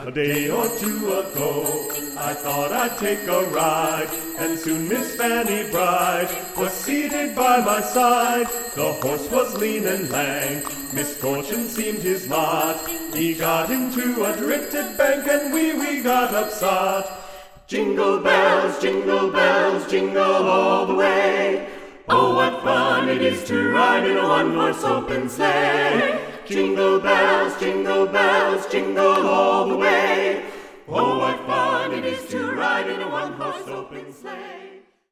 A day or two ago, I thought I'd take a ride, and soon Miss Fanny Bright was seated by my side. The horse was lean and lank, misfortune seemed his lot. He got into a drifted bank, and we got upset. Jingle bells, jingle all the way. Oh, what fun it is to ride in a one-horse open sleigh. Jingle bells, jingle all the way. Oh, what fun it is to ride in a one-horse open sleigh.